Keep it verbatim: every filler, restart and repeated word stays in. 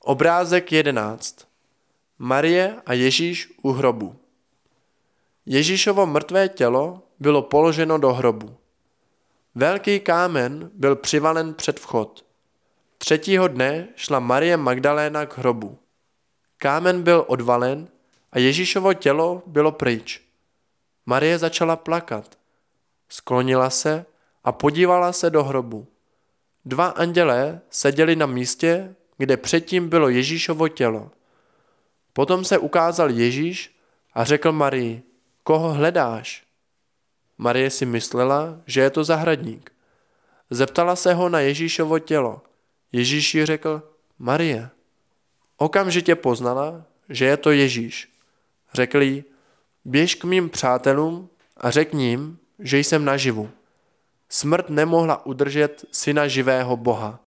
Obrázek jedenáct. Marie a Ježíš u hrobu. Ježíšovo mrtvé tělo bylo položeno do hrobu. Velký kámen byl přivalen před vchod. Třetího dne šla Marie Magdaléna k hrobu. Kámen byl odvalen a Ježíšovo tělo bylo pryč. Marie začala plakat. Sklonila se a podívala se do hrobu. Dva andělé seděli na místě, kde předtím bylo Ježíšovo tělo. Potom se ukázal Ježíš a řekl Marii: Koho hledáš? Marie si myslela, že je to zahradník. Zeptala se ho na Ježíšovo tělo. Ježíš jí řekl: Marie. Okamžitě poznala, že je to Ježíš. Řekl jí: Běž k mým přátelům a řekni jim, že jsem naživu. Smrt nemohla udržet syna živého Boha.